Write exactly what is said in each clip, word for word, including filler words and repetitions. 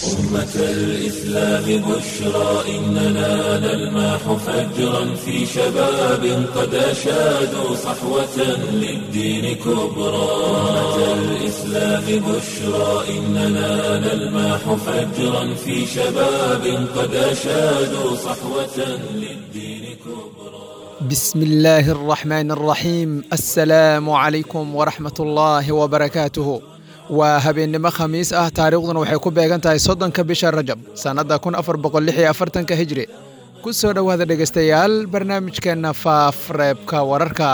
أمة الإسلام بشرى إننا نلمح فجرا في شباب قد أشادوا صحوة للدين كبرى. أمة الإسلام بشرى إننا نلمح فجرا في شباب قد أشادوا صحوة للدين كبرى. بسم الله الرحمن الرحيم. السلام عليكم ورحمة الله وبركاته. وهبينما خميس اه تاريخنا waxay ku beegan tahay soddonka bisha Rajab sanada kun afar boqol lix iyo afartan hijri. ku soo dhawaada dhageystayaal barnaamijkeena faafreebka wararka.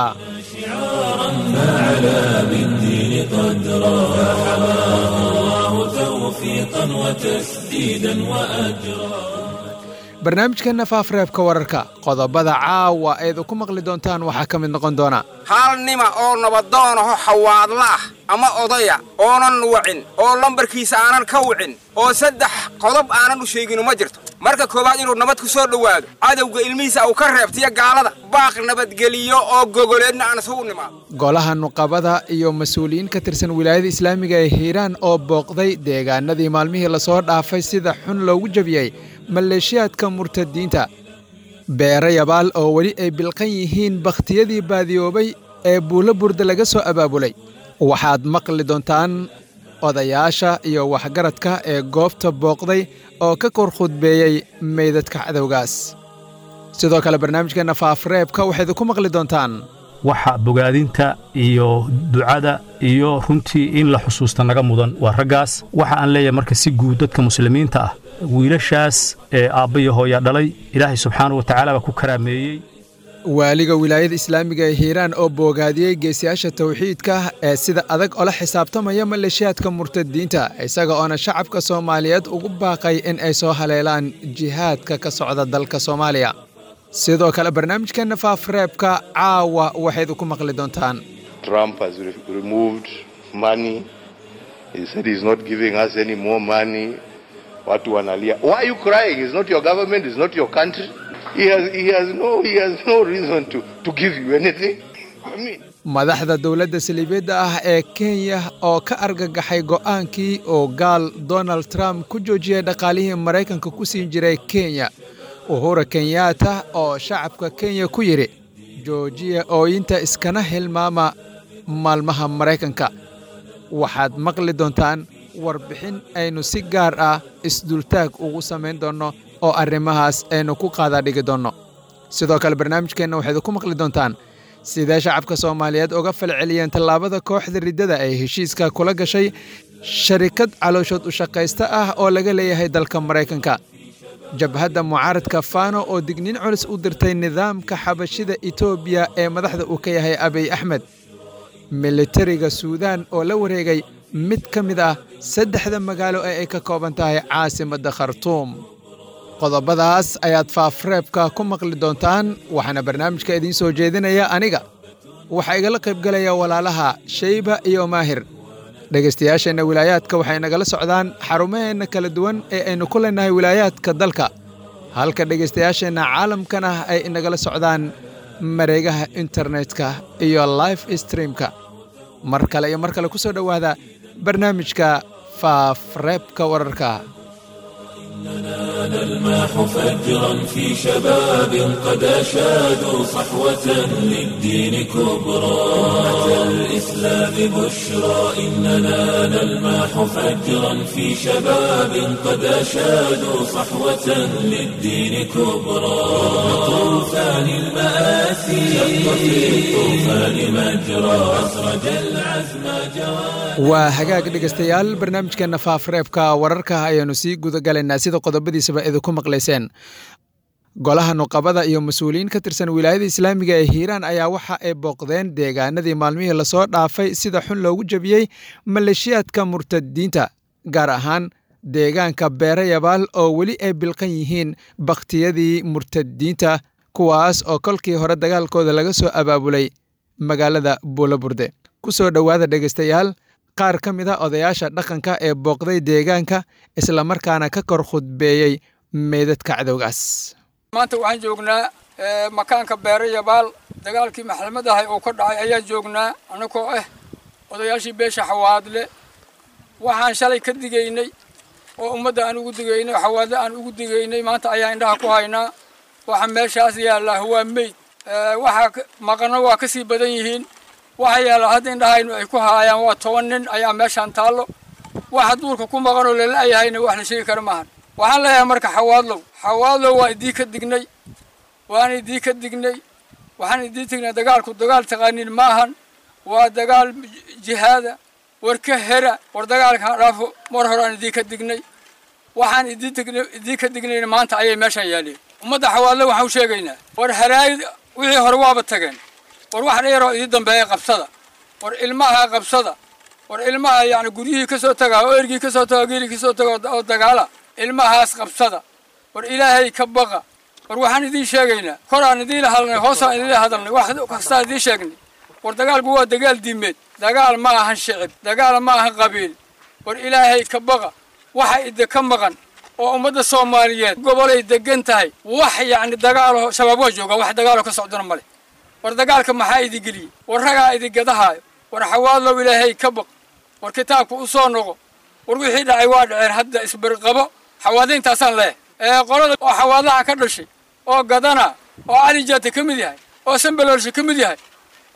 على بالدين قدرا فحماه الله توفيقا وتسديدا وأجرا. barnaamijkeena faafreebka wararka qodobada caawa eed ku maqli doontaan waxaa ka mid noqon doona hal nima oo nabadoon ah xawaadla ama odaya oonan wacin oo lambarkiisa aanan ka wicin oo saddex qodob aanan u sheegin ma jirto. marka koobaad inuu nabad ku soo dhawaado cadawga ilmihiisa uu ka reebtiyo gaalada baaq nabadgeliyo oo gogoleedna aan soo nimaado. golaha nuqabada iyo mas'uuliyiin ka tirsan wilaayada islaamiga ee Hiiraan oo booqday deegaanadii maalmihii la soo dhaafay sida xun loogu jabiyay maleeshiyaadka murtadiinta. beera yabaal oo wali ay bilqan yihiin bakhtiyadii baadiyoobay ee buulo burda laga soo abaabulay. waxaad maqli doontaan odayaasha iyo waxgaradka ee goobta booqday oo ka kor khudbeeyay meydadka cadowgaas. sidoo kale barnaamijkeena faafreebka waxaad ku maqli doontaan waxa bogaadinta iyo ducada iyo runtii in la xusuusta naga mudan waa raggaas. waxa aan leeyahay marka si guud dadka muslimiinta ah wiilashaas ee aabbayo hooya dhalay ilaahay subxaanahu wa tacaala baa ku karaameeyey. waaliga wilaayada islaamiga ee Hiiraan oo boogaadiyay geesiyaasha tawxiidka ee sida adag oo la xisaabtamaya maleeshiyaadka murtadiinta isaga oo shacabka Soomaaliyeed ugu baaqay in ay soo haleelaan jihaadka ka socda dalka Soomaaliya. sidoo kale barnaamijkeena faafreebka caawa waxaad ku maqli doontaan Trump has re removed money. He said he's not giving us any more money. Watu wanalia. Why are you crying? It's not your government, it's not your country. He has he has no he has no reason to to give you anything. I mean, madaxda dawladda saliibiyada ah ee Kenya oo ka argagaxay go'aankii oo gaal Donald Trump ku joojiyay dhaqaalihii Mareykanka ku siin jiray Kenya. Uhuru Kenyatta oo shacabka Kenya ku yiri joojiya oo inta iskana hilmaama maalmaha Mareykanka. waxaad maqli doontaan warbixin aynu si gaar ah isdultaag ugu sameyn doono oo arrimahaas aynu ku qaada dhigi doono. sidoo kale barnaamijkeena waxaad ku maqli doontaan sida shacabka Soomaaliyeed uga falceliyeen tallaabada kooxda ridada ay heshiiska kula gashay sharikad calooshood u shaqaysta ah oo laga leeyahay dalka Mareykanka. jabhadda mucaaradka Fano oo digniin culus u dirtay nidaamka xabashida Itoobiya ee madaxda uu ka yahay Abiy Ahmed. militariga Suudaan oo la wareegay mid ka mid ah saddexda magaalo ee ay ka kooban tahay caasimadda Khartoum. qodobadaas ayaad faafreebka ku maqli doontaan waxaana barnaamijka idin soo jeedinaya aniga waxa igala qayb galaya walaalaha Shayba iyo Maahir. dhageystayaasheena wilaayaadka waxay nagala socdaan xarumaheena kala duwan ee aynu ku leenahay wilaayaadka dalka halka dhageystayaasheena caalamkana ay nagala socdaan mareegaha internetka iyo live streamka. mar kale iyo mar kale ku soo dhawaada barnaamijka faafreebka wararka. إننا نلمح فجرا في شباب قد أشادوا صحوة للدين كبرى. أمة الإسلام بشرى إننا نلمح فجرا في شباب قد أشادوا صحوة للدين كبرى. طوفان المآسي شق في الطوفان مجرى أسرج العزم جواد. waa hagaag dhageystayaal barnaamijkeena faafreebka wararka ayaanu sii guda galaynaa sida qodobadiisaba idin ku maqleyseen. golaha nuqabada iyo mas'uuliyiin ka tirsan wilaayada islaamiga ee Hiiraan ayaa waxa ay booqdeen deegaanadii maalmihii la soo dhaafay sida xun loogu jabiyay maleeshiyaadka murtadiinta gaar ahaan deegaanka beera yabaal oo wali ay bilqan yihiin bakhtiyadii murtadiinta kuwaas oo kolkii hore dagaalkooda laga soo abaabulay magaalada Buulaburde. ku soo dhawaada dhageystayaal qaar ka mid ah odayaasha dhaqanka ee booqday deegaanka isla markaana ka kor khudbeeyay meydadka cadowgaas. maanta waxaan joognaa makaanka beera yabaal dagaalkii maxkamadaha oo ka dhacay ayaa joognaa anagoo ah odayaashii beesha xawaadle waxaan shalay ka digaynay oo ummadda aan ugu digaynay xawaadle aan ugu digaynay maanta ayaa indhaha ku haynaa waxa meeshaas yaalla waa meyd waxa maqano waa ka sii badan yihiin waxa yaalla hadda indhahaynu ay ku haayaan waa toban nin ayaa meeshaan taallo waxa duurka ku maqan oo la ayahayna wax la sheegi karo maahan waxaan leeyahay marka xawaadlow xawaadlow waa idii ka dignay waan idii ka dignay waxaan idii tignay dagaalku dagaal taqaanin maahan waa dagaal jihaada war ka hera war dagaalka dhaafo mar hore aan idii ka dignay waxaan idii tignay idii ka dignay maanta ayay meeshaan yaaleen ummadda xawaadlow waxaan u sheegaynaa war haraay wixii hore waaba tageen war wax dheer oo idii dambeeyay qabsada war ilmaha qabsada war ilmaha yani guryihii ka soo tagaa oo ergii ka soo tagaa geelii ka soo tagaa oo dagaala ilmahaas qabsada war ilaahay ka baqa war waxaan idin sheegaynaa koraan idin hadalnay hoosaan idin hadalnay wax kasta idin sheegnay war dagaalku waa dagaal diimeed dagaal ma ahan shicib dagaal ma ahan qabiil war ilaahay ka baqa waxa idin ka maqan oo ummadda Soomaaliyeed gobolay degan tahay wax yani dagaal shabaab waa jooga wax dagaal ka socdana male war dagaalka maxaa idin geliyay war ragaa idin gadahayo war xawaadlow ilaahay ka baq war kitaabku u soo noqo war wixii dhacay waa dhaceen hadda isbarqabo xawaadayntaasaan leeyahay ee qolada oo xawaadaha ka dhashay oo gadana oo cali jaata ka mid yahay oo sanbaloolsha ka mid yahay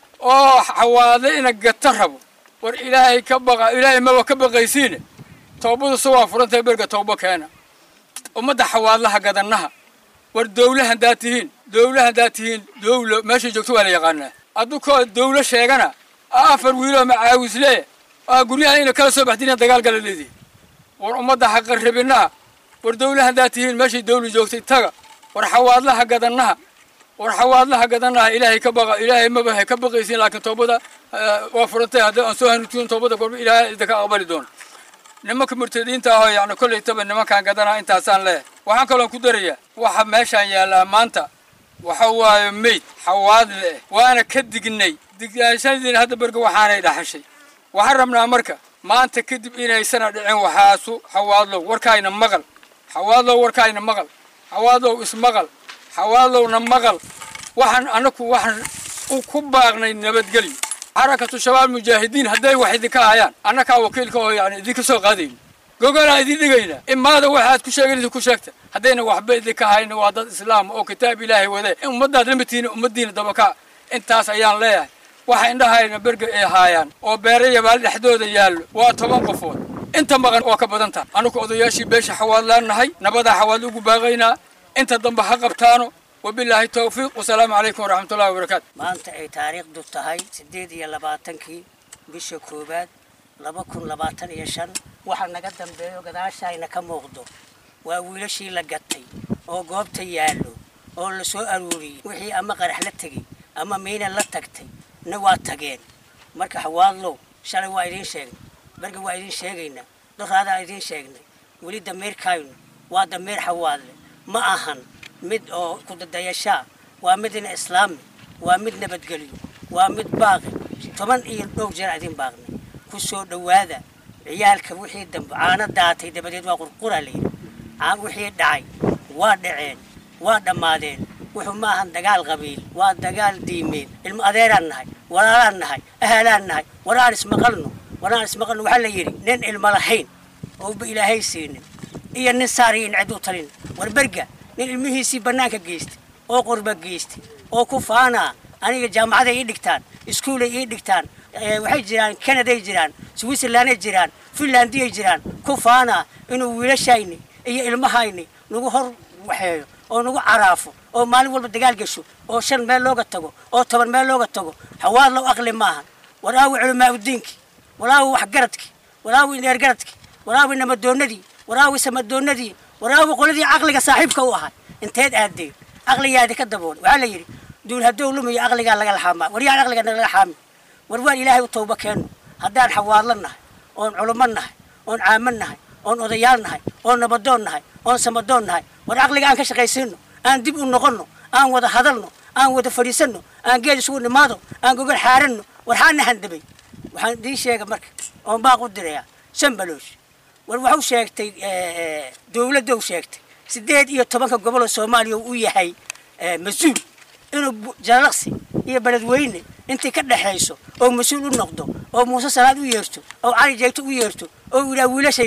oo xawaade ina gata rabo war ilaahay ka baqa ilaahay ma ka baqaysiin toobadu soo furantay berga toobo keena ummadda xawaadlaha gadanaha war dawlahan daatihiin dawlahan daatihiin dawlo meesha joogto waa la yaqaanaa adduunka dawlo sheegana afar wiilo ma caawisle oo guryaha ina kala soo baxdina dagaal gal leedii war ummadda xaq rabinaha war dawlahan daatihiin meesha dawlo joogtay taga war xawaadlaha gadanaha war xawaadlaha gadanaha ilaahay ka baqa ilaahay ma bahay ka baqaysiin laakiin toobada waa furantay hadda aan soo hanuutin toobada goor ilaahay idinka aqbali doon nimanka murtadiinta ah yaani kulay taba nimankan gadana intaasaan leeyahay waxaan kaloo ku darayaa waxa meeshaan yaala maanta waxa waaye meyd xawaadle waana ka dignay dignaashadii hadda berga waxaanay dhaxashay waxaan rabnaa marka maanta kadib inaysan dhicin waxaasu xawaadlow warkaayna maqal xawaadlow warkaayna maqal xawaadlow ismaqal xawaadlowna maqal waxaan anaku waxaan ku baaqnay nabadgelyo حركة الشباب المجاهدين هداي واحد كهايان أنا كوكيل كه يعني ذيك سوق قادين جوجل هذي دقينا إما هذا واحد كشاغل ذيك كشكت هدينا واحد ذيك هاين وعدد الإسلام أو كتاب الله وذا إم مدة دمتين مدين دبكة أنت سيان لا واحد عنده هاين برج هايان أو بارية بالحدود يال وطبعا قفول أنت مغن وكبدنتا أنا كأذو ياشي بيش حوالنا نهاي نبض حوالوك باغينا أنت ضم حقبتانو وبالله التوفيق والسلام عليكم ورحمة الله وبركاته. ما أنت أي تاريخ دوتهاي سديد يا لباتنكي بشكوبات لبكون لباتن يشان وحنا نقدم بيو قداش هاي نكم وغدو وأول شيء لقتي أو قابتي يالو أو لسوء الوري وحي أما قرحلتكي أما مين اللي تكتي نواتجين مركح والله شالوا وايدين شيء برجع وايدين شيءنا ده هذا وايدين شيءنا ولي دمير كاين ودمير حوال ما أهن مد أو كده دياشا ومدن إسلام ومد نبت قليل ومد باغي طبعا إيه لو جرعدين باغني كسر دوادة عيال كوحي دم عانا داتي دبديد وقر قرى لي عام وحي دعي وادعين وادمادين وحماهن دقال غبيل ودقال ديمين المقدير النهاي ولا النهاي أهل النهاي ولا اسم قلنو ولا اسم قلنو وحلا يري نن الملحين أو بإلهي سين إيه النسارين عدو طرين والبرقة نن المهيسي بناك جيست أو قرب جيست أو كفانا أنا جامعة يدكتان إسكول يدكتان waxay jiraan Canada jiraan Switzerland jiraan Finland jiraan kufaana inuu wiilashayni iyo ilmahayni nagu hor waxeeyo oo nagu caraafo oo maalin walba dagaal gasho oo shan meel looga tago oo toban meel looga tago xawaad loo aqli maahan walaaw culumaa diinki walaaw wax garadki walaaw indeer garadki walaaw namadoonadii walaaw samadoonadii walaaw qoladii aqliga saaxiibka u ahaa inteed aaday aqligaadi ka dabool waxa la yiri duul hadow lumiyo aqliga laga laxaama wariyaa aqliga laga laxaama warwaan ilaahay u tooba keeno haddaan xawaadlanahay oon culumanahay oon caamanahay oon odayaalnahay oon nabadoonnahay oon samadoonnahay war aqliga aan ka shaqaysiino aan dib u noqono aan wada hadalno aan wada fadhiisano aan geed isugu nimaado aan gogol xaaranno waxaan handabay waxaan dii sheega marka oon baaq u diraya sanbaloosh war wuxuu sheegtay dawladda uu sheegtay sideed iyo tobanka gobol oo Soomaaliya uu yahay mas'uul inuu jalaqsi iyo beledweyne intii ka dhaxayso oo mas'uul u noqdo oo Muuse Salaad u yeerto oo Cali Jeegto u yeerto oo wiila wiilasha yar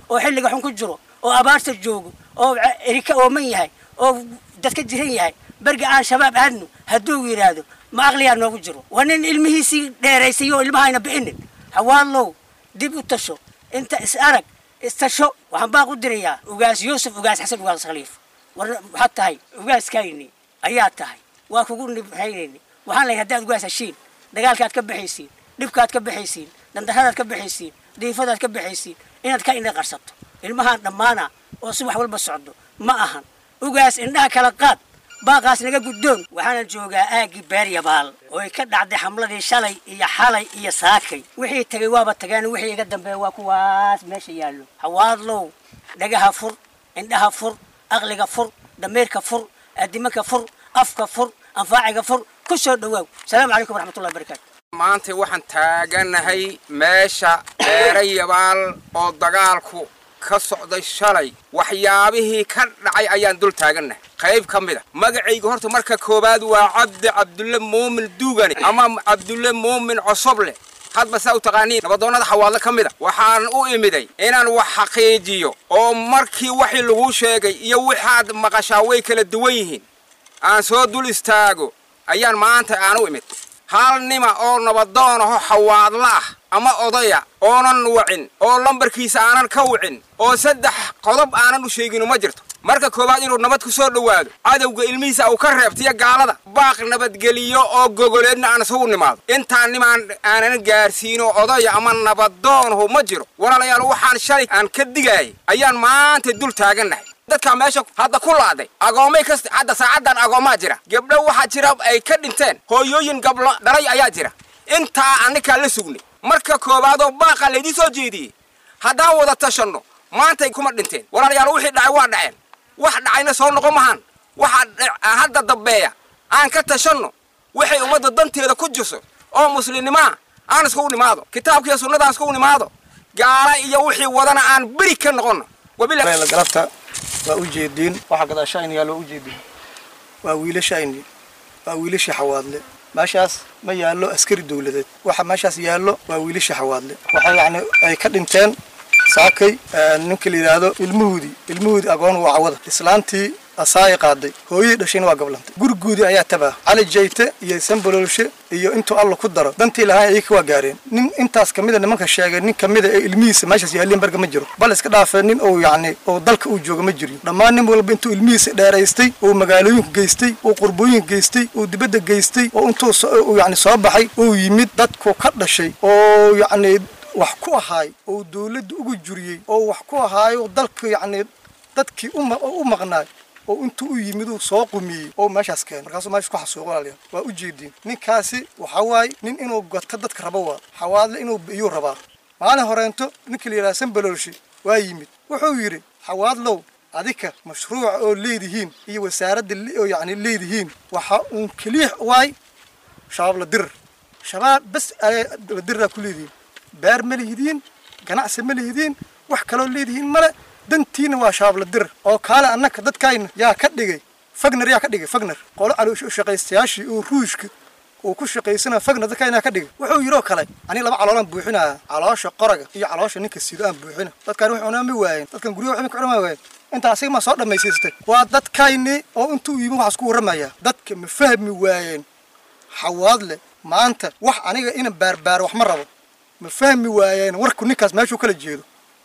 oo xilliga xun ku jiro oo abaarta joogo oo erika ooman yahay oo dadka jiran yahay barga aan shabaab aadno hadduu yiraahdo ma aqliyaa noogu jiro waa nin ilmihiisii dheeraysay oo ilmahayna bi'inin hawaalow dib u tasho inta is arag istasho waxaan baa ku dirayaa ugaas yuusuf ugaas xasan ugaas khaliif war waxaad tahay ugaaskayni ayaa tahay waa kugu nibhaynayni waxaan leeyahay haddaad ugaas heshiin dagaalkaad ka baxaysiin dhibkaad ka baxaysiin dandaradaad ka baxaysiin diifadaad ka baxaysiin inaad ka indha qarsato ilmahaan dhammaana oo si wax walba socdo ma ahan ugaas indhaha kala qaad baaqaas naga guddoon waxaana joogaa aagii beeryabaal oo ay ka dhacday xamladii shalay iyo xalay iyo saakay wixii tagay waaba tageen wixii iga dambeeya waa kuwaas meesha yaallo hawaadlow dhagaha fur indhaha fur aqliga fur dameerka fur aadimanka fur afka fur anfaaciga fur ku soo dhawaaw salaamu calaykum waraxmatullahi wabarakaatu maanta waxaan taaganahay meesha beeryabaal oo dagaalku ka socday shalay waxyaabihii ka dhacay ayaan dul taaganahay qayb ka mid ah magacayga horta marka koobaad waa cabdi cabdulle muumin duugane ama cabdulle muumin cosoble hadba saa u taqaaniin nabadoonnada xawaadle ka mid ah waxaan u imiday inaan wax xaqiijiyo oo markii wixii lagu sheegay iyo waxaad maqashaa way kala duwan yihiin aan soo dul istaago ayaan maanta aan u imid hal nima oo nabadoon ah xawaadle ah ama odaya oonan wacin oo lambarkiisa aanan ka wacin oo saddex qodob aanan u sheegin ma jirto marka koobaad inuu nabad ku soo dhawaado cadawga ilmihiisa uu ka reebtiyo gaalada baaq nabadgeliyo oo gogoleedna aan isugu nimaado intaan nimaan aanan gaarsiino odaya ama nabadoonuhu ma jiro walaalayaal waxaan shalay aan ka digayay ayaan maanta dul taaganahay dadka meesha hadda ku laaday agoomay kasta hadda saacadan agoomaa jira gabdho waxaa jira ay ka dhinteen hooyooyin gablo dhalay ayaa jira intaa annika la sugnay marka koobaad oo baaqa leedii soo jeediyay haddaan wada tashanno maanta kuma dhinteen walaalayaal wixii dhacay waa dhaceen wax dhacayna soo noqon mahan waxa hadda dambeeya aan ka tashanno wixii ummadda danteeda ku jirso oo muslimnima aan isku nimaado kitaabkiisa sunnada aan isku nimaado gaala iyo wixii wadana aan bari ka noqono wabillahi la galabta waa u jeedin waxa gadaashayn yaalo u jeedin waa wiilashayn waa wiilasha xawaadle maashaas ma yaalo askari dawladeed waxa maashaas yaalo waa wiilasha xawaadle waxa yaani ay ka dhinteen saakay ninka la yiraahdo ilmuhudi ilmuhudi agoon waa cawada islaantii asaay qaaday hooyadii dhashayna waa gablantay guriguudi ayaa tabaa cali jeyte iyo sanbalolshe iyo intuu alla ku daro dantii lahaa ay ka waa gaareen nin intaas kamida nimanka sheegay nin kamida ee ilmihiisa meeshaas yaalin barga ma jiro bal iska dhaafay nin oo yaani oo dalka uu jooga ma jiro dhammaan nin walba intuu ilmihiisa dheeraystay oo magaalooyinka geystay oo qurbooyinka geystay oo dibadda geystay oo intuu yaani soo baxay oo yimid dadku ka dhashay oo yaani wax ku ahaay oo dawladda ugu juriyay oo wax ku ahaay oo dalka yaani dadkii u maqnaay oo intuu u yimid uu soo qumiyay oo meeshaas keen markaasoo meesha ku xasuuqo walaalayaal waa u jeedin ninkaasi waxa waay nin inuu goto dadka rabo waa xawaadle inuu biyo rabaa maalin horeento ninkii la yiraahdo sanbalolshi waa yimid wuxuu yiri xawaadlow adika mashruuc oo leedihiin iyo wasaaradda oo yaani leedihiin waxa uu kaliix waay shabaab la dir shabaab bas la dir ku leedihiin beer ma leedihiin ganacsi ma leedihiin wax kale oo leedihiin male dantiina waa shabaab la dir oo kaale annaka dadkayna yaa ka dhigay fagner yaa ka dhigay fagner qolo caloosho shaqaystayaashii oo ruushka oo ku shaqaysana fagner dadkayna ka dhigay wuxuu yiro kale ani laba caloolan buuxinaa caloosha qoraga iyo caloosha ninka sido aan buuxina dadkan wuxuu una mi waayeen dadkan guriga wuxuu ka cunaa waayeen inta asiga ma soo dhameysay waa dadkayni oo intuu yimi wax isku waramaya dadka ma fahmi waayeen xawaadle maanta wax aniga ina baarbaar wax ma rabo ma fahmi waayeen warku ninkaas meeshuu kala jeedo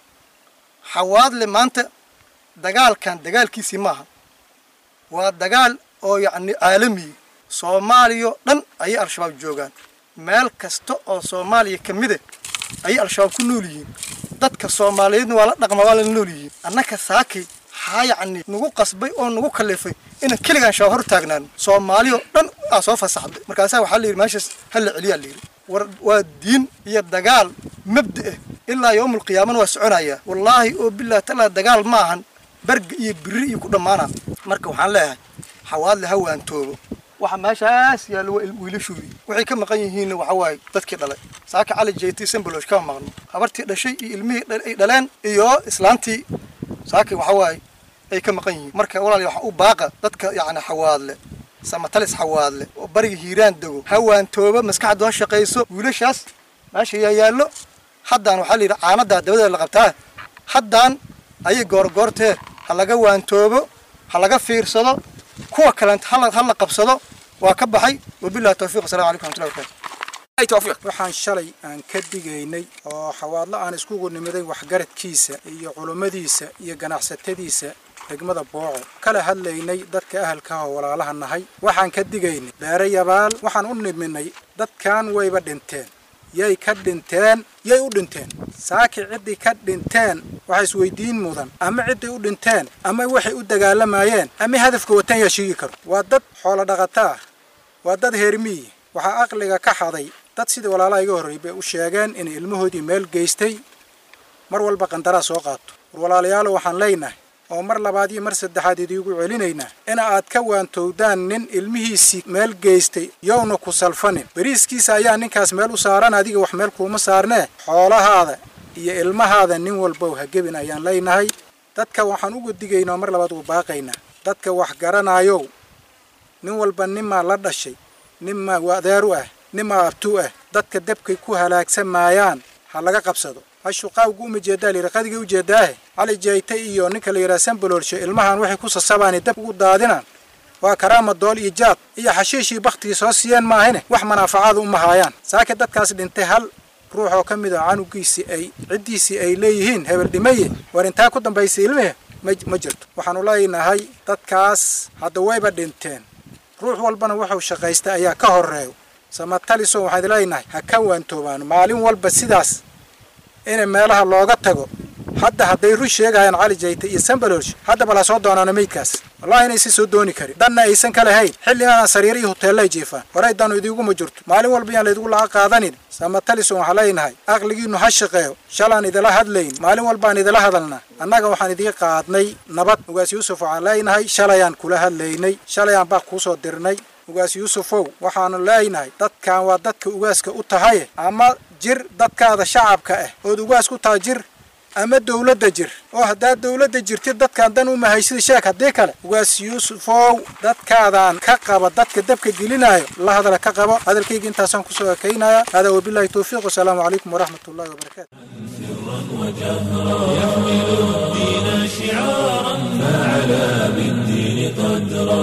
xawaadle maanta dagaalkan dagaalkiisii maaha waa dagaal oo yacni caalami soomaaliya dhan ayay al-shabaab joogaan meel kasta oo soomaaliya ka mid ah ayay al-shabaab ku nool yihiin dadka soomaaliyeedna waa la dhaqma waa la nool yihiin annaka saakay haa yacni nagu qasbay oo nagu kallifay inaan keligaan shabaab hor taagnaan soomaaliya dhan aa soo fasaxday markaasaa waxaa la yidhi meeshaas hal la celiyaa la yidhi waa diin iyo dagaal mabda ilaa yawm alqiyaamah waa soconaya wallahi oo billaah ta'ala dagaal maahan barga iyo biri iyo ku dhamaana marka waxaan leeyahay xawaadle hawaan toobo waxa meeshaas yaalo wiilashoodii waxay ka maqan yihiin waxa waay dadkii dhalay saaka cali jeyti sanbaloosh ka maqan habartii dhashay iyo ilmihii ay dhaleen iyo islaantii saaka waxa waay ay ka maqan yihiin marka walaal waxa u baaqa dadka yaani xawaadle samatalis xawaadle oo bariga hiiraan dago hawaan tooba maskaxdu ha shaqeyso wiilashaas meesha yaallo haddaan waxa la yiraahdaa caanada dabada la qabtaa haddaan ayay goorgoortee ha laga waantoobo ha laga fiirsado kuwa kalenta ha la qabsado waa ka baxay wabillahi tawfiiq assalamu alaykum wa rahmatullahi wa barakatuh tawfiiq waxaan shalay aan ka digaynay oo xawaadla aan isku nimiday waxgaradkiisa iyo culimadiisa iyo ganacsatadiisa degmada Booco kala hadlaynay dadka ahalka ah walaalaha nahay waxaan ka digaynay beerayabaal waxaan u niminay dadkan wayba dhinteen yay ka dhinteen yay u dhinteen saaki cidii ka dhinteen waxa isweydiin mudan ama cidii u dhinteen ama waxay u dagaalamayeen ama hadafka watan yeeshii karo waa dad xoolo dhaqata waa dad heermi waxa aqliga ka xaday dad sida walaalaha iga horeeyay u sheegeen in ilmahoodii meel geystay mar walba qandara soo qaato walaalayaal waxaan leenahay oo mar labaad iyo mar saddexaad idigu celinayna in aad ka waantowdaan nin ilmihiisi meel geystay yowna ku salfanin bariiskiisa ayaa ninkaas meel u saaran adiga wax meel kuuma saarnee xoolahaada iyo ilmahaada nin walba ha gebin ayaan leenahay dadka waxaan ugu digaynaa mar labaad u baaqaynaa dadka wax garanayo nin walba nima la dhashay nima wadeeru ah nima abtu ah dadka dabkay ku halaagsamayaan ha laga qabsado ashuqawgu ma jeedaa liiraqadiga u jeedaa ali jeeytay iyo ninka la yiraahsan baloolsho ilmahan waxay ku sasabaan dab ugu daadinaan waa karaama dool iyo jaad iyo xashiishi baqtiga soo siiyeen ma ahine wax manaafacaad u mahayaan saaka dadkaas dhintay hal ruux oo kamid ah canugiisi ay cidiisi ay leeyihiin hebel dhimaye warinta ku dambaysay ilmaha ma jirto waxaan u leenahay dadkaas hadda wayba dhinteen ruux walbana wuxuu shaqaystay ayaa ka horeeyo samataliso waxaan leenahay ha ka waantoobaan maalin walba sidaas in meelaha looga tago hadda haday ru sheegayaan cali jeeyta iyo sanbaloosh hadda bala soo doonana meydkaas wallahi inay si soo dooni kari danna aysan kala hayn xilli aan sariir iyo hoteelay jeefaan waray danu idigu ma jirto maalin walba aan leeyahay la qaadanin samataliso waxa leenahay aqligiinu ha shaqeeyo shalaan idila hadlayn maalin walba aan idila hadalna annaga waxaan idin qaadnay nabad ugaas Yuusuf waxaan leenahay shalayaan kula hadlaynay shalayaan baa ku soo dirnay ugaas Yuusufow waxaan leenahay dadkan waa dadka ugaaska u tahay ama jir dadkaada shacabka ah oo ugaas ku taajir ama dawladda jir oo hadaa dawladda jirtid dadkan dan u mahaysid sheek hadii kale ugaas Yuusufow dadkaadan ka qaba dadka dabka gelinayo la hadal ka qabo hadalkayga intaasan ku soo kaynaya hada wabillahi tawfiiq assalamu alaykum wa rahmatullahi wa barakatuh sirran wa jahra yahmilu ad-din shi'aran fa'ala bid-din qadra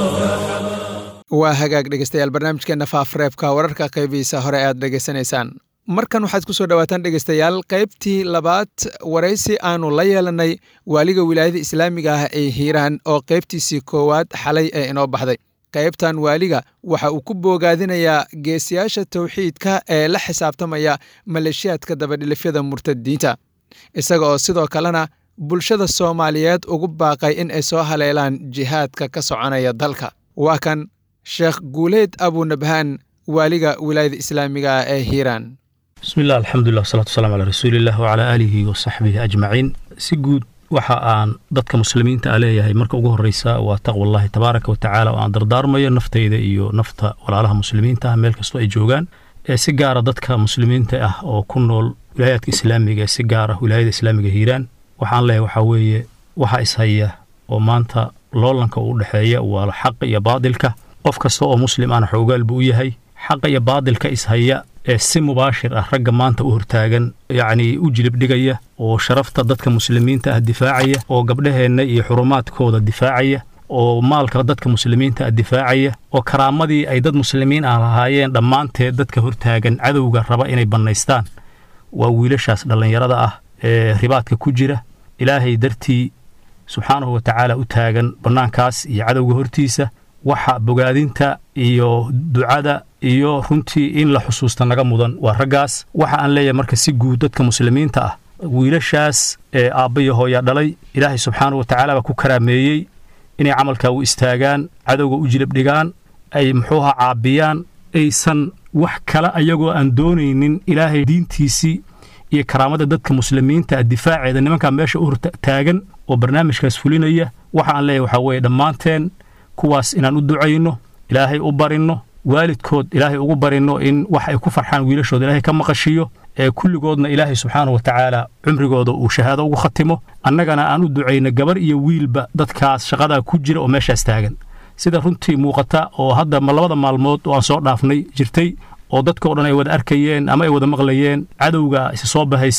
waa hagaag dhegeystayaal barnaamijkeena faafareebka wararka qaybiisa hore aad dhageysanaysaan markan waxaad ku soo dhawaataan dhegeystayaal qaybtii labaad waraysi aanu la yeelanay waaliga wilaayada islaamiga ah ee Hiiraan oo qaybtiisii koowaad xalay ee inoo baxday qaybtan waaliga waxa uu ku boogaadinayaa geesiyaasha tawxiidka ee la xisaabtamaya maleeshiyaadka dabadhilifyada murtadiinta isaga oo sidoo kalena bulshada Soomaaliyeed ugu baaqay in ay soo haleelaan jihaadka ka soconaya dalka waa kan Sheekh Guuleed Abu Nabhan waaliga wilaayada islaamiga ah ee Hiiraan بسم الله الحمد لله والصلاة والسلام على رسول الله وعلى آله وصحبه أجمعين سجود waxa aan dadka muslimiinta aleeyahay marka ugu horeysa waa taqwa Allah tabaaraka wa tacaala oo aan dardaarmayo naftayda iyo nafta walaalaha muslimiinta meel kasto ay joogaan ee si gaar ah dadka muslimiinta ah oo ku nool wilaayadka islaamiga si gaar ah wilaayada islaamiga Hiiraan waxaan leeyahay waxa weeye waxa is haya oo maanta loolanka u dhaxeeya waa xaq iyo baadilka qof kasta oo muslim aan xoogaal buu yahay xaq iyo baadilka is haya ee si mubaashir ah ragga maanta u hortaagan yaani u jilib dhigaya oo sharafta dadka muslimiinta ah difaacaya oo gabdhaheena iyo xurumaadkooda difaacaya oo maalka dadka muslimiinta ah difaacaya oo karaamadii ay dad muslimiin ah lahaayeen dhamaanteed dadka hortaagan cadowga raba inay banaystaan waa wiilashaas dhalinyarada ah ee ribaadka ku jira ilaahay dartii subxaanahu wa ta'ala u taagan banaankaas iyo cadowga hortiisa waxa bogaadinta iyo ducada iyo runtii in la xusuusta naga mudan waa raggaas waxa aan leeyahay marka si guud dadka muslimiinta ah wiilashaas ee aabbayo hooya dhalay ilaahay subxaanahu wa ta'ala ku karaameeyay inay camalka u istaagaan cadowga u jilib dhigaan ay muxuuha caabiyaan aysan wax kala ayagoo aan doonaynin ilaahay diintiisii iyo karaamada dadka muslimiinta difaaceeda nimanka meesha u taagan oo barnaamijkaas fulinaya waxa aan leeyahay waxa weeye dhamaanteen kuwaas inaan u ducayno ilaahay u barino waalidkood ilaahay ugu barino in wax ay ku farxaan wiilashooda ilaahay ka maqashiyo ee kulligoodna ilaahay subxaanahu wa ta'ala cumrigooda uu shahaado ugu khatimo annagana aan u ducayno gabar iyo wiilba dadkaas shaqada ku jira oo meeshaas taagan sida runtii muuqata oo hadda labada maalmood oo aan soo dhaafnay jirtay oo dadka oo dhan ay wada arkayeen ama ay wada maqlayeen cadowga is soo bahaystay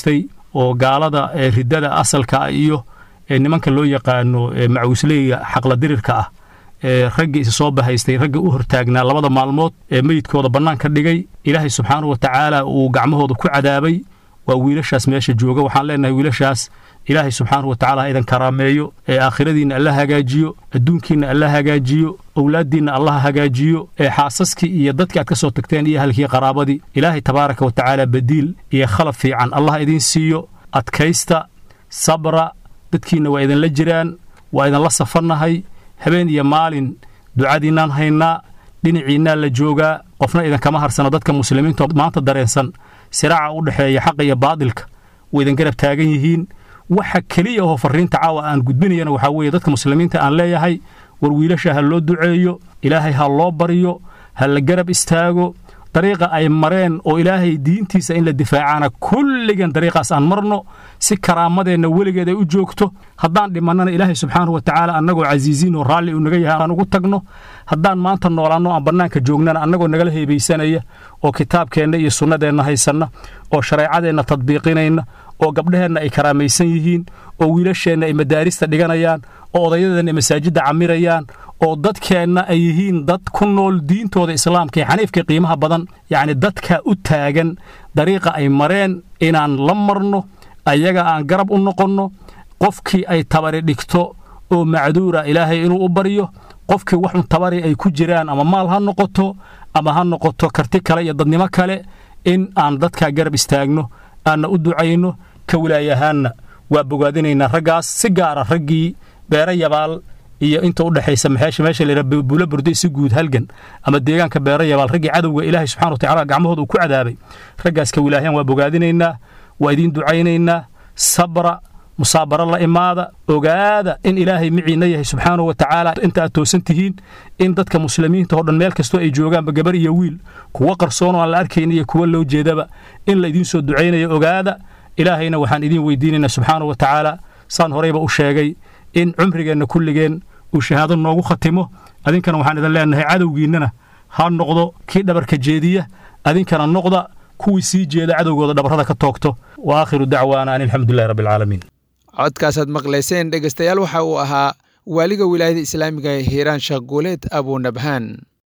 oo gaalada ee riddada asalka ah iyo ee nimanka loo yaqaano ee macuusleyga xaqla dirirka ah ee raggii isa soo bahaystay ragga u hortaagnaa labada maalmood ee meydkooda bannaanka dhigay ilaahay subxaanahu wa tacaala uu gacmahooda ku cadaabay waa wiilashaas meesha jooga waxaan leenahay wiilashaas ilaahay subxaanahu wa tacaala ha idan karaameeyo ee aakhiradiinna alla hagaajiyo adduunkiinna alla hagaajiyo awlaaddiinna alla hagaajiyo ee xaasaskii iyo dadkii aad ka soo tagteen iyo ahalkii qaraabadii ilaahay tabaaraka wa tacaala badiil iyo khalaf fiican allah idiin siiyo adkaysta sabra dadkiinna waa idinla jiraan waa idinla safarnahay habeen iyo maalin ducadiinnaan haynaa dhinaciinnaa la joogaa qofna idinkama harsana dadka muslimiinta maanta dareensan siraaca u dhexeeya xaqa iyo baadilka way idin garab taagan yihiin waxa keliya oo fariinta caawa aan gudbinayana waxaa weeye dadka muslimiinta aan leeyahay war wiilasha ha loo duceeyo ilaahay ha loo baryo ha la garab istaago dariiqa ay mareen oo ilaahay diintiisa in la difaacana kulligan dariiqaas aan marno si karaamadeenna weligeed ay u joogto haddaan dhimannana ilaahay subxaanahu wa tacaala annagoo casiisiin oo raalli uu naga yahay aan ugu tagno haddaan maanta noolaanno aan bannaanka joognana annagoo nagala heebaysanaya oo kitaabkeenna iyo sunnadeenna haysanna oo shareecadeenna tadbiiqinayna oo gabdhaheenna ay karaamaysan yihiin oo wiilasheenna ay madaarista dhiganayaan oo odayadeenna ay masaajidda camirayaan oo dadkeenna ay yihiin dad ku nool diintooda islaamka ee xaniifka qiimaha badan yacni dadka u taagan dariiqa ay mareen inaan la marno ayaga aan garab u noqonno qofkii ay tabari dhigto oo macduura ilaahay inuu u baryo qofkii waxun tabari ay ku jiraan ama maal ha noqoto ama ha noqoto karti kale iyo dadnimo kale in aan dadkaa garab istaagno aanna u ducayno ka wilaayahaanna waa bogaadinaynaa raggaas si gaara raggii beera yabaal iyo inta u dhaxaysa meesha meesha la yiraahdo buula burday si guud halgan ama deegaanka beera yabaal raggii cadowga ilaahay subxaanahu wa tacaala gacmahooda uu ku cadaabay raggaas ka wilaayahan waa bogaadinaynaa waa idiin ducaynaynaa sabra musaabara la imaada ogaada in ilaahay miciina yahay subxaanahu wa tacaala inta aad toosan tihiin in dadka muslimiinta oo dhan meel kastoo ay joogaanba gabar iyo wiil kuwa qarsoon oo aan la arkayn iyo kuwa loo jeedaba in la idiin soo ducaynayo ogaada ilaahayna waxaan idiin weydiinaynaa subxaanahu wa tacaala saan horeyba u sheegay in cumrigeenna kulligeen uu shahaado noogu khatimo adinkana waxaan idin leenahay cadowgiinnana ha noqdo kii dhabarka jeediya adinkana noqda kuwii sii jeeda cadowgooda dhabarrada ka toogto wa aakhiru dacwaana an alxamdulillahi rabbi alcaalamiin codkaasaad maqlayseen dhegaystayaal waxa uu ahaa waaliga wilaayada islaamiga ee hiiraan sheekh guuleed abunabhaan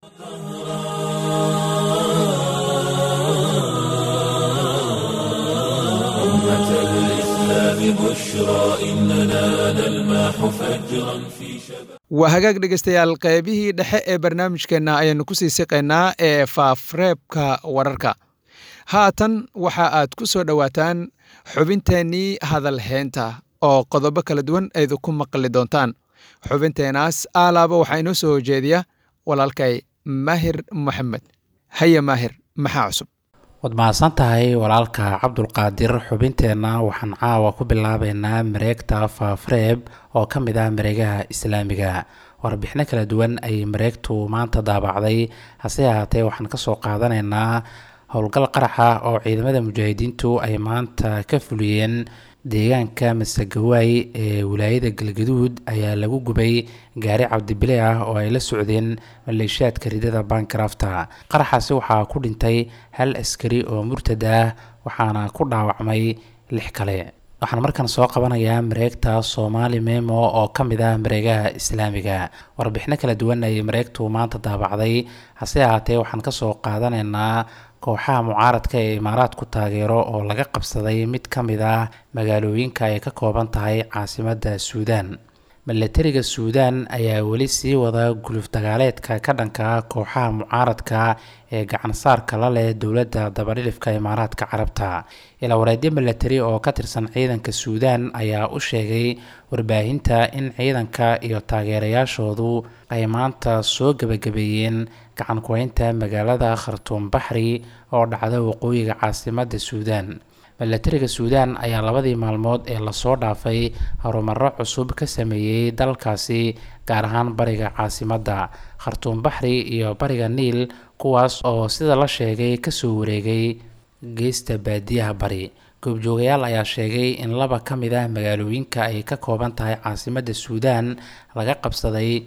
waa hagaag dhegaystayaal qaybihii dhexe ee barnaamijkeenna ayaannu ku sii siqaynaa ee faafreebka wararka haatan waxa aad ku soo dhowaataan xubinteennii hadalheynta oo qodobo kala duwan aydu ku maqli doontaan xubinteenaas aalaaba waxaa inoo soo hojeediya walaalkay maahir moxamed haye maahir maxaa cusub waad mahadsan tahay walaalka cabdulqaadir xubinteenna waxaan caawa ku bilaabaynaa mareegta faafreeb oo ka mid ah mareegaha islaamiga warbixino kala duwan ayay mareegtu maanta daabacday hase ahaatee waxaan ka soo qaadanaynaa howlgal qaraxa oo ciidamada mujaahidiintu ay maanta ka fuliyeen deegaanka masagawaay ee wilaayada galgaduud ayaa lagu gubay gaari cabdibile ah oo ay la socdeen maleeshiyaadka ridada bankrafta qaraxaasi waxaa ku dhintay hal askari oo murtad ah waxaana ku dhaawacmay lix kale waxaan markan soo qabanayaa mareegta Soomaali Memo oo ka mid ah mareegaha islaamiga warbixino kala duwan ay mareegtu maanta daabacday hase ahaatee waxaan ka soo qaadanaynaa kooxaha mucaaradka ee imaaraadku taageero oo laga qabsaday mid ka mid ah magaalooyinka ay ka kooban tahay caasimadda Suudaan milatariga Suudaan ayaa weli sii wada guluf dagaaleedka ka dhanka kooxaha mucaaradka ee gacan saarka la leh dowladda dabadhilifka imaaraadka carabta ila wareedyo milatari oo ka tirsan ciidanka Suudaan ayaa u sheegay warbaahinta in ciidanka iyo taageerayaashoodu ay maanta soo gabagabeeyeen gacan ku haynta magaalada Khartoum Bahri oo dhacda waqooyiga caasimadda Suudaan milatariga Suudaan ayaa labadii maalmood ee la soo dhaafay horumaro cusub ka sameeyay dalkaasi gaar ahaan bariga caasimadda Khartoum Bahri iyo bariga Niil kuwaas oo sida la sheegay ka soo wareegay geesta baadiyaha bari goobjoogayaal ayaa sheegay in laba ka mid ah magaalooyinka ay ka kooban tahay caasimadda Suudaan laga qabsaday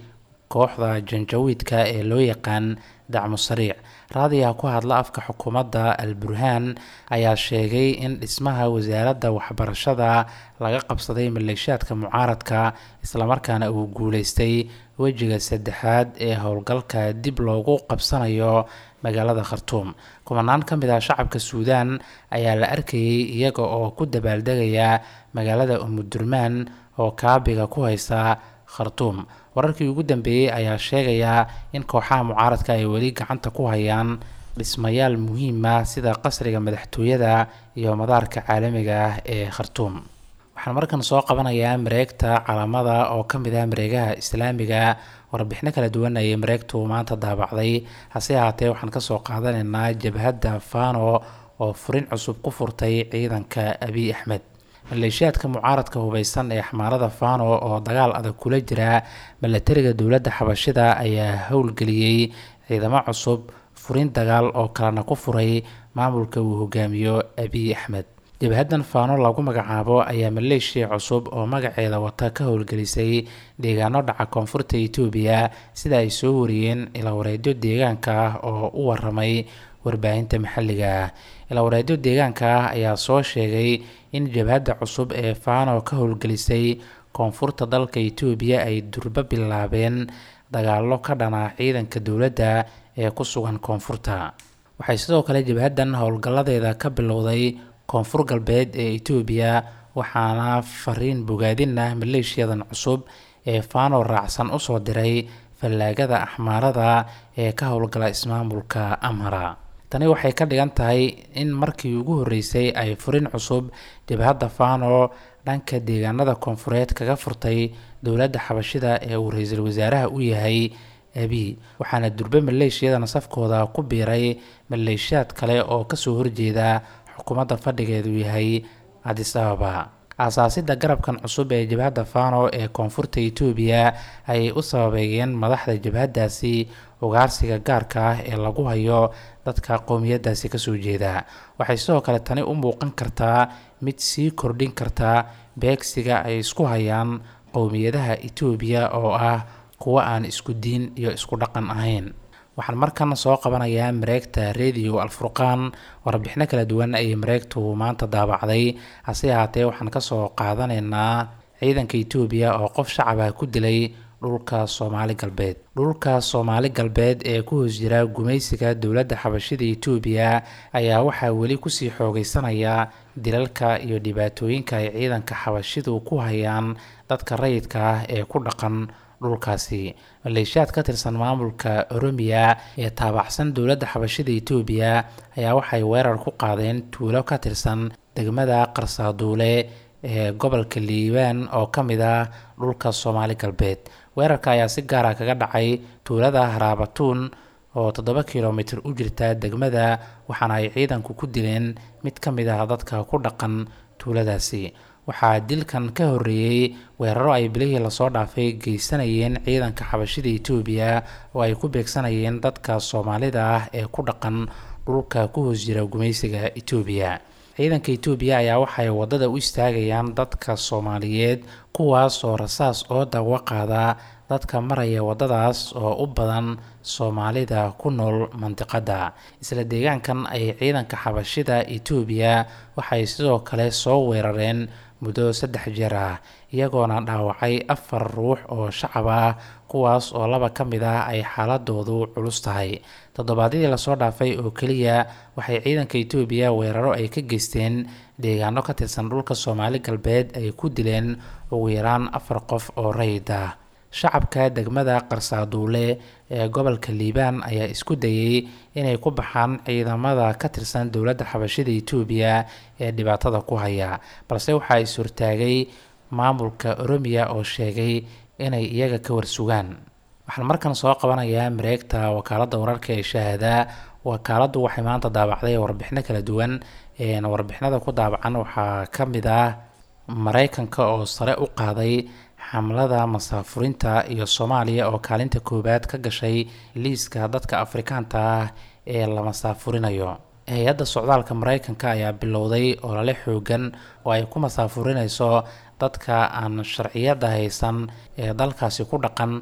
kooxda janjawiidka ee loo yaqaan dacmo sariic. raadiyaha ku hadla afka xukuumadda al-burhaan ayaa sheegay in dhismaha wasaaradda waxbarashada laga qabsaday maleeshiyaadka mucaaradka islamarkaana uu guuleystay wejiga saddexaad ee howlgalka dib loogu qabsanayo magaalada khartuum. kumanaan ka mid ah shacabka suudaan ayaa la arkayay iyaga oo ku dabaaldegaya magaalada umudurmaan oo kaabiga ku haysa khartuum. wararkii ugu dambeeyey ayaa sheegaya in kooxaha mucaaradka ay weli gacanta ku hayaan dhismayaal muhiim ah sida qasriga madaxtooyada iyo madaarka caalamiga ah ee khartuum. waxaan markan soo qabanayaa mareegta calaamada oo ka mid ah mareegaha islaamiga. warbixino kala duwan ayay mareegtu maanta daabacday, hase ahaatee waxaan kasoo qaadanaynaa jabhadda fano oo furin cusub ku furtay ciidanka abiy axmed. maleeshiyaadka mucaaradka hubeysan ee xamaarada fano oo dagaal adag kula jira milatariga dowladda xabashida ayaa howlgeliyey ciidamo cusub, furin dagaal oo kalena ku furay maamulka uu hogaamiyo abiy axmed. jabhadan fano lagu magacaabo ayaa maleeshiya cusub oo magaceeda wata ka howlgelisay deegaano dhaca koonfurta Itoobiya sida ay soo wariyeen ilawareedyo deegaanka ah oo u waramay warbaahinta maxalliga ah. ilawareedyo deegaanka ah ayaa soo sheegay in jabhada cusub ee fano ka howlgelisay koonfurta dalka Itoobiya ay durba bilaabeen dagaallo ka dhana ciidanka dowladda ee ku sugan koonfurta. waxay sidoo kale jabhadan howlgaladeeda ka bilowday koonfur galbeed ee Itoobiya, waxaana fariin bogaadin ah maleeshiyadan cusub ee fano raacsan u soo diray fallaagada axmaarada ee ka howlgala ismaamulka Amhara. tani waxay ka dhigan tahay in markii ugu horeysay ay furin cusub jabhadda fano dhanka deegaanada koonfureed kaga furtay dowladda xabashida ee uu ra'iisul wasaaraha u yahay abiy. waxaana durbe maleeshiyadan safkooda ku biiray maleeshiyaad kale oo kasoo horjeeda xukuumadda fadhigeedu yahay Addis Ababa. aasaasida garabkan cusub ee jabhadda fano ee koonfurta Itoobiya ay u sababeeyeen madaxda jabhadaasi ugaarsiga gaarka ah ee lagu hayo dadka qowmiyadaasi kasoo jeeda. waxay sidoo kale tani u muuqan kartaa mid sii kordhin karta beegsiga ay isku hayaan qowmiyadaha Itoobiya oo ah kuwa aan isku diin iyo isku dhaqan ahayn. waxaan markan soo qabanayaa mareegta radio Al-Furqaan. warbixino kala duwan ayay mareegtu maanta daabacday, hase ahaatee waxaan kasoo qaadanaynaa ciidanka Itoobiya oo qof shacab ah ku dilay dhulka Soomaali galbeed. dhulka Soomaali galbeed ee ku hoos jira gumaysiga dowladda xabashida Itoobiya ayaa waxaa weli kusii xoogeysanaya dilalka iyo dhibaatooyinka ay ciidanka xabashidu ku hayaan dadka rayidka ah ee ku dhaqan dhulkaasi. maleeshiyaad ka tirsan maamulka Oromiya ee taabacsan dowladda xabashida Itoobiya ayaa waxay weerar ku qaadeen tuulo ka tirsan degmada Qarsaaduule ee gobolka Liibaan oo ka mid ah dhulka Soomaali galbeed. weerarka ayaa si gaar ah kaga dhacay tuulada Haraabatuun oo toddoba kiiloomitir u jirta degmada, waxaana ay ciidanku ku dileen mid ka mid ah dadka ku dhaqan tuuladaasi. waxaa dilkan ka horeeyay weeraro ay bilihii lasoo dhaafay geysanayeen ciidanka xabashida Itoobiya oo ay ku beegsanayeen dadka Soomaalida ah ee ku dhaqan dhulka ku hoos jira gumaysiga Itoobiya. ciidanka Itoobiya ayaa waxay wadada u istaagayaan dadka Soomaaliyeed kuwaas oo rasaas oo dawa qaada dadka maraya wadadaas oo u badan Soomaalida ku nool mantiqada. isla deegaankan ay ciidanka xabashida Itoobiya waxay sidoo kale soo weerareen muddo saddex jeer ah, iyagoona dhaawacay afar ruux oo shacab ah, kuwaas oo laba ka mid ah ay xaaladoodu culus tahay. toddobaadyadii lasoo dhaafay oo keliya waxay ciidanka Itoobiya weeraro ay ka geysteen deegaano ka tirsan dhulka Soomaali galbeed ay ku dileen ugu yaraan afar qof oo rayid ah. shacabka degmada Qarsaaduule ee gobolka Liibaan ayaa isku dayay inay ku baxaan ciidamada ka tirsan dowladda xabashida Itoobiya ee dhibaatada ku haya, balse waxaa is hortaagay maamulka Oromiya oo sheegay inay iyaga ka warsugaan. waxaan markan soo qabanayaa mareegta wakaaladda wararka ee Shahaada. wakaaladdu waxay maanta daabacday warbixino kala duwan. ee warbixinada ku daabacan waxaa ka mid ah Mareykanka oo sare u qaaday xamlada masaafurinta iyo Soomaaliya oo kaalinta koobaad ka gashay liiska dadka Afrikaanta ah ee la masaafurinayo. hay-adda socdaalka Mareykanka ayaa bilowday olole xoogan oo ay ku masaafurinayso dadka aan sharciyada haysan ee dalkaasi ku dhaqan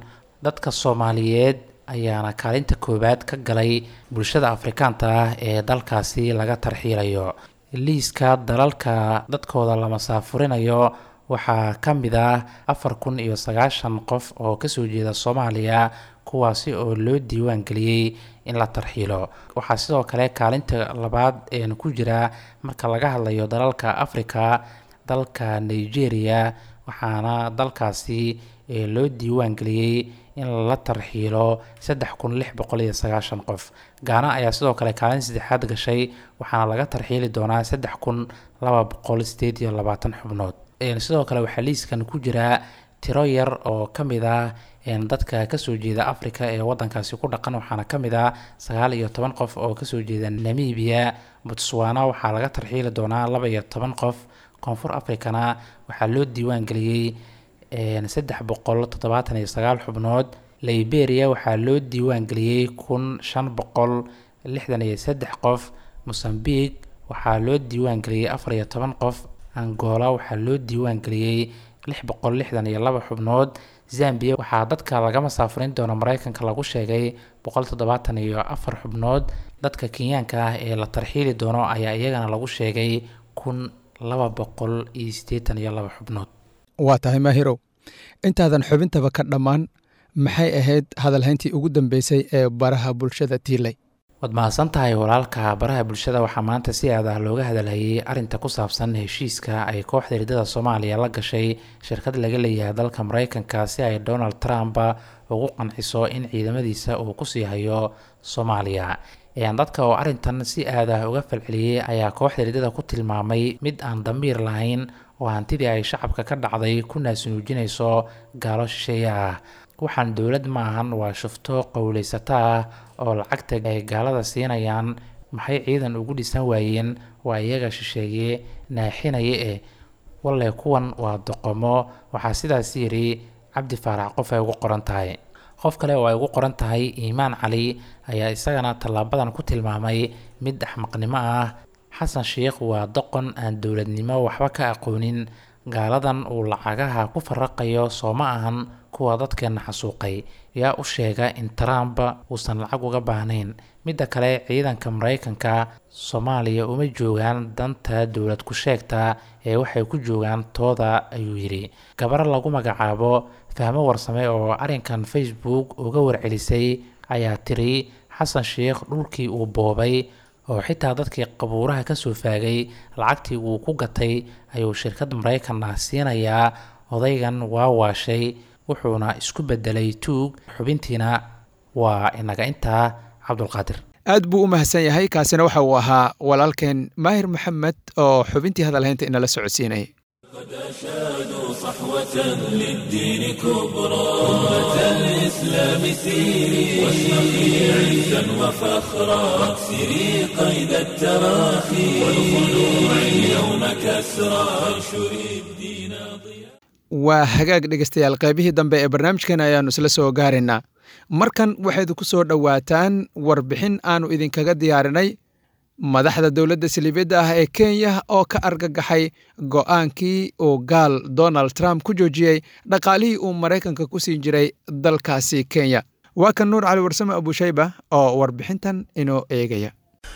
dadka Soomaaliyeed ayaana kaalinta koobaad ka galay bulshada Afrikaanta ah ee dalkaasi laga tarxiilayo. liiska dalalka dadkooda la masaafurinayo waxaa ka mid ah afar kun iyo sagaashan qof oo ka soo jeeda Soomaaliya kuwaasi oo loo diiwaan geliyay in la tarxiilo. waxaa sidoo kale kaalinta labaad ee ku jira marka laga hadlayo dalalka Afrika dalka Nigeria, waxaana dalkaasi ee loo diiwaan geliyay in la tarxiilo saddex kun lix boqol iyo sagaashan qof. Ghana ayaa sidoo kale kaalin saddexaad gashay, waxaana laga tarxiili doonaa saddex kun laba boqol sideed iyo labaatan xubnood. Een sidoo kale waxaa liiskan ku jira tiro yar oo ka mid ah een dadka ka soo jeeda Afrika ee wadankaasi ku dhaqan, waxaana ka mid ah sagaal iyo toban qof oo ka soo jeeda Namibia. Botswana waxaa laga tarxiili doonaa laba iyo toban qof. Koonfur Afrikana waxaa loo diiwaan geliyay een saddex boqol toddobaatan iyo sagaal xubnood. Liberia waxaa loo diiwaan geliyay kun shan boqol lixdan iyo saddex qof. Mozambique waxaa loo diiwaan geliyay afar iyo toban qof. Angola waxaa loo diiwaan geliyay lix boqol lixdan iyo laba xubnood. Zambia waxaa dadka laga masaafurin doona Mareykanka lagu sheegay boqol toddobaatan iyo afar xubnood. dadka Kenyaanka ah ee la tarxiili doono ayaa iyagana lagu sheegay kun laba boqol iyo siddeetan iyo laba xubnood. waa tahay Maahirow, intaadan xubintaba ka dhammaan maxay ahayd hadalhayntii ugu dambeysay ee baraha bulshada tiilay? waad mahadsan tahay walaalka. baraha bulshada waxaa maanta si aad ah looga hadalhayay arinta ku saabsan heshiiska ay kooxda ridada Soomaaliya la gashay shirkad laga leeyahay dalka Mareykanka si ay Donald Trump ugu qanciso in ciidamadiisa uu ku sii hayo Soomaaliya. Een dadka oo arintan si aad ah uga falceliyay ayaa kooxda ridada ku tilmaamay mid aan damiir lahayn oo hantidii ay shacabka ka dhacday ku naasuujinayso gaalo shisheeye ah. waxaan dowlad maahan, waa shufto qowleysata ah oo lacagta ay gaalada siinayaan. maxay ciidan ugu dhisan waayeen? waa iyaga shisheeye naaxinaya ee walle kuwan waa doqomo. waxaa sidaas yiri Cabdi Faarax qof ay ugu qoran tahay. qof kale oo ay ugu qoran tahay Iimaan Cali ayaa isagana talaabadan ku tilmaamay mid axmaqnimo ah. Xasan Sheekh waa doqon aan dowladnimo waxba ka aqoonin. gaaladan uu lacagaha ku faraqayo soo ma ahan kuwa dadkeena xasuuqay. yaa u sheega in Trump uusan lacag uga baahnayn. midda kale ciidanka Mareykanka Soomaaliya uma joogaan danta dowlad ku sheegta ee waxay ku joogaan tooda, ayuu yiri. gabar lagu magacaabo Fahmo Warsame oo arinkan Facebook uga warcelisay ayaa tiri Xasan Sheekh dhulkii uu boobay oo xitaa dadkii qabuuraha ka soo faagay lacagtii uu ku gatay ayuu shirkad Mareykan ah siinayaa. odaygan waa waashay, wuxuuna isku bedelay tuug. xubintiina waa inaga intaa. Cabdulqaadir aad buu u mahadsan yahay. kaasina waxa uu ahaa walaalkeen Maahir Maxamed oo xubintii hadalhaynta inala socodsiinayay. قد أشادوا صحوة للدين كبرى أمة الإسلام سيري واشرقي عزا وفخرا واكسري قيد التراخي والخلوع اليوم كسرى وانشري الدين ضياء. waa hagaag dhegeystayaal, qaybihii dambe ee barnaamijkan ayaanu isla soo gaaraynaa. markan waxayd ku soo dhowaataan warbixin aanu idinkaga diyaarinay madaxda dowladda saliibiyadda ah ee Kenya oo ka argagaxay go'aankii uu gaal Donald Trump ku joojiyey dhaqaalihii uu Mareykanka ku siin jiray dalkaasi Kenya. waa kan Nuur Cali Warsame Abushayba oo warbixintan inoo eegaya.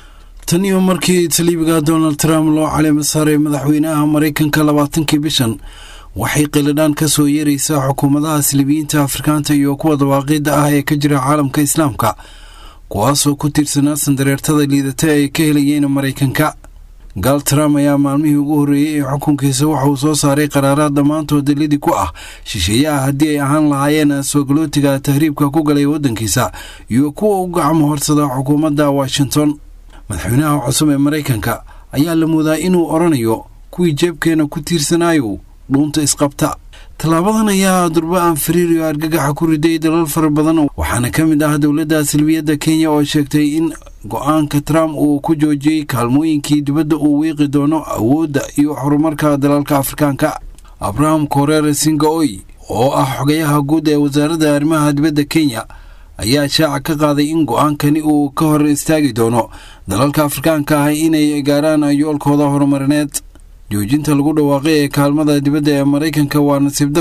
tan iyo markii saliibiga Donald Trump loo caleema saaray madaxweynaha Mareykanka labaatankii bishan, waxay qiladaan ka soo yeeraysaa xukuumadaha saliibiyiinta Afrikaanta iyo kuwa dawaaqidda ah ee ka jira caalamka Islaamka, kuwaasoo ku tiirsanaa sandareertada liidata ay ka helayeen Mareykanka. gaal Trump ayaa maalmihii ugu horreeyey ee xukunkiisa waxa uu soo saaray qaraaraad dhammaantood liddi ku ah shisheeyaha haddii ay ahaan lahaayeen soogolootiga tahriibka ku galay waddankiisa iyo kuwa u gacmo horsada xukuumadda Washington. madaxweynaha cusub ee Mareykanka ayaa la moodaa inuu oranayo kuwii jeebkeena ku tiirsanaayo dhuunta isqabta. tallaabadan ayaa durba aan firiir iyo argagaxa ku riday dalal fara badan, waxaana ka mid ah dowladda salbiyadda Kenya oo sheegtay in go'aanka Trump uu ku joojiyey kaalmooyinkii dibadda uu wiiqi doono awoodda iyo horumarka dalalka Afrikaanka. Abraham Korere Singaoi oo ah xogayaha guud ee wasaaradda arrimaha dibadda Kenya ayaa shaaca ka qaaday in go'aankani uu ka hor istaagi doono dalalka Afrikaanka ah inay gaaraan yoolkooda horumarineed. joojinta lagu dhawaaqay ee kaalmada dibadda ee Mareykanka waa nasiib darro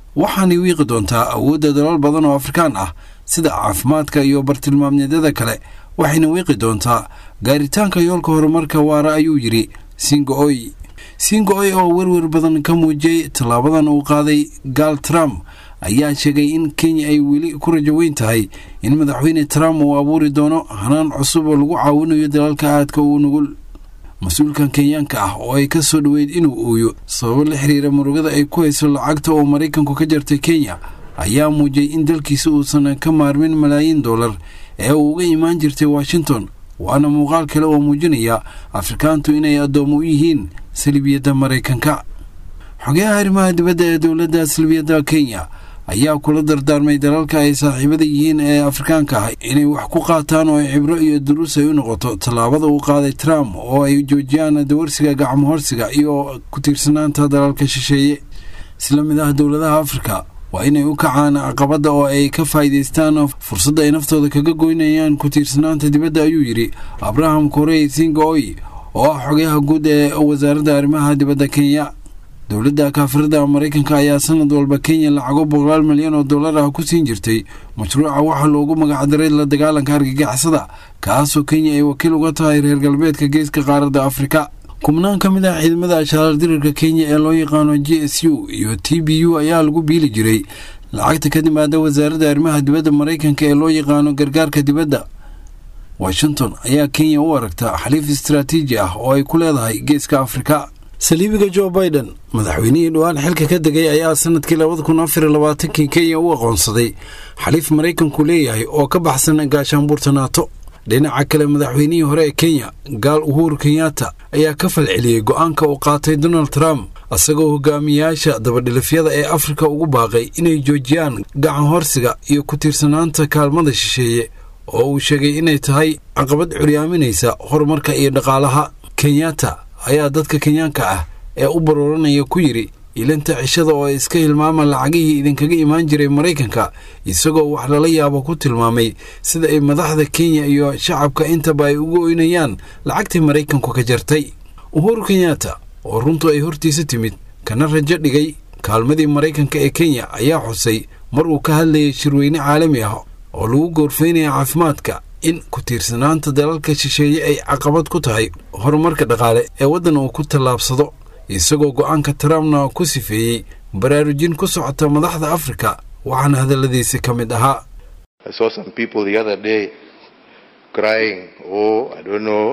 waxaanay wiiqi doontaa awoodda dalal badan oo afrikaan ah sida caafimaadka iyo bartilmaamyadada kale waxayna wiiqi doontaa gaaritaanka yoolka horumarka waara ayuu yidhi Singo-oy Singo-oy oo werwer badan ka muujiyey tallaabadan uu qaaday gaal Trump ayaa sheegay in Kenya ay weli ku rajo weyn tahay in madaxweyne Trump uu abuuri doono hanaan cusub oo lagu caawinayo dalalka aadka u nugul mas-uulkan Kenyaanka ah oo ay ka soo dhaweyd inuu ooyo sabab la xiriira murugada ay ku hayso lacagta oo Mareykanku ka jartay Kenya ayaa muujiyey in dalkiisa uusan ka maarmin malaayiin dollar ee uu uga imaan jirtay Washington waana muuqaal kale oo muujinaya Afrikaantu inay addoomo u yihiin salibiyada Mareykanka xogayaha arrimaha dibadda ee dowladda salibiyada Kenya ayaa kula dardaarmay dalalka ay saaxiibada yihiin ee Afrikaanka ah inay wax ku qaataan oo cibro iyo duruus ay u noqoto tallaabada uu qaaday Trump oo ay joojiyaan dawarsiga gacmo horsiga iyo ku tiirsanaanta dalalka shisheeye isla mid ah dowladaha Afrika waa inay u kacaan caqabada oo ay ka faa'iideystaan fursadda ay naftooda kaga goynayaan ku tiirsanaanta dibadda ayuu yidhi Abraham Korey Singo-oy oo ah xogayaha guud ee wasaaradda arrimaha dibadda Kenya dowladda kaafirada Mareykanka ayaa sanad walba Kenya lacago boqolaal milyan oo dollar ah ku siin jirtay mashruuca waxa loogu magac daray la dagaalanka argagixisada kaasoo Kenya ay wakiil uga tahay reer galbeedka geeska qaaradda Afrika kumnaan ka mid ah ciidamada asharaar dirarka Kenya ee loo yaqaano G S U iyo T B U ayaa lagu biili jiray lacagta ka timaada wasaaradda arrimaha dibadda Mareykanka ee loo yaqaano gargaarka dibadda Washington ayaa Kenya u aragta xaliif istiraatiiji ah oo ay ku leedahay geeska Afrika saliibiga Joe Biden madaxweynihii dhawaan xilka ka degay ayaa sanadkii laba kun afar iyo labaatan Kenya u aqoonsaday xaliif Mareykanku leeyahay oo ka baxsan gaashaanbuurta NATO dhinaca kale madaxweynihii hore ee Kenya gaal Uhuru Kenyatta ayaa ka falceliyay go'aanka uu qaatay Donald Trump asagoo hogaamiyaasha dabadhilifyada ee Afrika ugu baaqay inay joojiyaan gacan horsiga iyo ku tiirsanaanta kaalmada shisheeye oo uu sheegay inay tahay caqabad curyaaminaysa horumarka iyo dhaqaalaha Kenyatta ayaa dadka Kenyaanka ah ee u barooranaya ku yiri ilanta cishada oo iska hilmaama lacagihii idinkaga imaan jiray Mareykanka isagoo wax lala yaabo ku tilmaamay sida ay madaxda Kenya iyo shacabka intaba ay ugu oynayaan lacagtii Mareykanku ka jartay Uhuru Kenyatta oo runtu ay hortiisa timid kana rajo dhigay kaalmadii Mareykanka ee Kenya ayaa xusay mar uu ka hadlayay shirweyne caalami ah oo lagu goorfeynaya caafimaadka in ku tiirsanaanta dalalka shisheeye ay caqabad ku tahay horumarka dhaqaale ee waddan uu ku tallaabsado isagoo go'aanka Trumpna ku sifeeyay baraarujin ku socota madaxda Afrika waxaana hadaladiisa ka mid ahaa I saw some people the other day crying, oh, I don't know,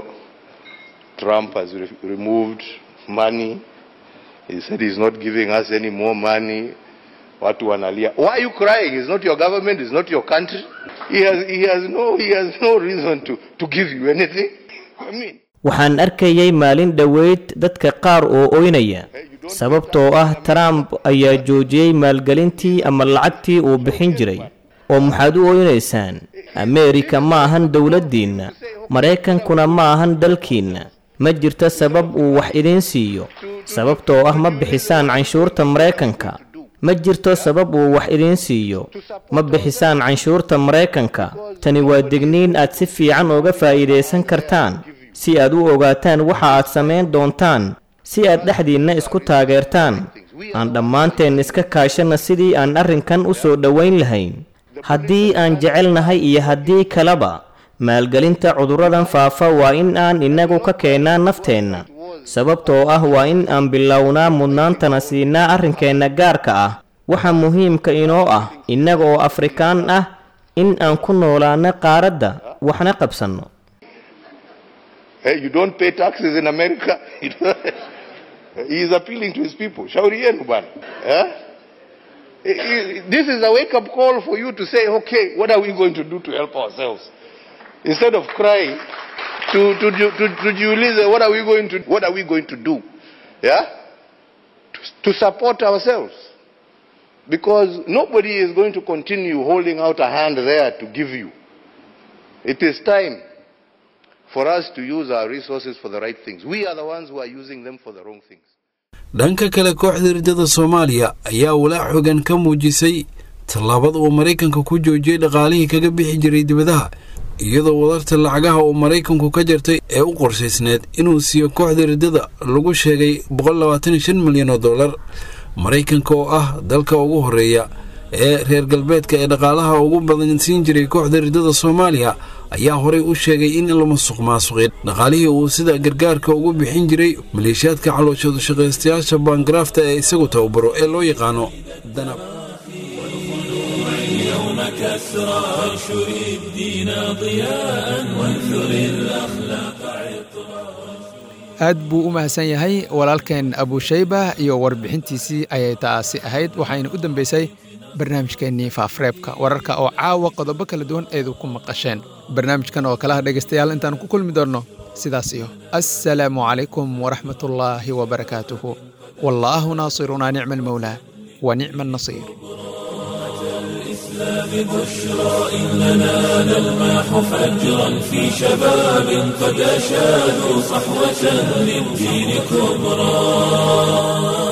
Trump has re removed money. He said he's not giving us any more money. Watu wanalia. Why are you crying? It's not your government, it's not your country. He has, he has no, he has no reason to, to give you anything. I mean, waxaan arkayay maalin dhaweyd dadka qaar oo oynaya sababtoo ah Trump ayaa joojiyay maalgelintii ama lacagtii uu bixin jiray oo maxaad u oynaysaan Amerika ma ahan dawladdiina Mareykankuna ma ahan dalkiina ma jirto sabab uu wax idin siiyo sababtoo ah ma bixisaan canshuurta Mareykanka ma jirto sabab uu wax idin siiyo ma bixisaan canshuurta Mareykanka tani waa digniin aad si fiican uga faa'iideysan kartaan si aad u ogaataan waxa aad sameyn doontaan si aad dhaxdiina isku taageertaan aan dhammaanteen iska kaashana sidii aan arrinkan u soo dhaweyn lahayn haddii aan jecelnahay iyo haddii kaleba maalgelinta cudurradan faafa waa in aan inagu ka keenaa nafteenna sababtoo ah waa in aan bilownaa mudnaantana siinaa arrinkeenna gaarka ah waxa muhiimka inoo ah inaga oo Afrikaan ah in aan ku noolaano qaaradda waxna qabsanno Hey, you don't pay taxes in America. He is appealing to his people. Shauri yenu bwana. Eh? This is a wake-up call for you to say, okay, what are we going to do to help ourselves? Instead of crying, to to to to Julius, what are we going to what are we going to do? Yeah? To, to support ourselves. Because nobody is going to continue holding out a hand there to give you. It is time for us to use our resources for the right things. We are the ones who are using them for the wrong things. dhanka kale kooxda ridada Soomaaliya ayaa walaac xooggan ka muujisay tallaabada uu Mareykanka ku joojiyay dhaqaalihii kaga bixi jiray dibadaha iyadoo wadarta lacagaha uu Mareykanku ka jartay ee u qorshaysneed inuu siiyo kooxda ridada lagu sheegay boqol labaatan iyo shan milyan oo dollar maraykanka oo ah dalka ugu horeeya ee reer galbeedka ee dhaqaalaha ugu badan siin jiray kooxda ridada Soomaaliya ayaa horey u sheegay in la masuq maasuqay dhaqaalihii uu sida gargaarka ugu bixin jiray maleeshiyaadka calooshooda shaqaystayaasha baangarafta ee isagu tababaro ee loo yaqaano danab كسرى وانشر الدين ضياء وانثر الأخلاق عطرا. aad buu u mahadsan yahay walaalkeen abushayba iyo warbixintiisii ayay taasi ahayd waxayna u dambeysay barnaamijkeennii faafareebka wararka oo caawa qodobo kala duwan eedu ku maqasheen barnaamijkan oo kalaha dhegaystayaal intaan ku kulmi doonno sidaas iyo assalaamu calaykum waraxmatullaahi wabarakaatuhu wallaahu naasirunaa nicma almawlaa wa nicma annasiir بشرى إننا نلمح فجرا في شباب قد أشادوا صحوة للدين كبرى.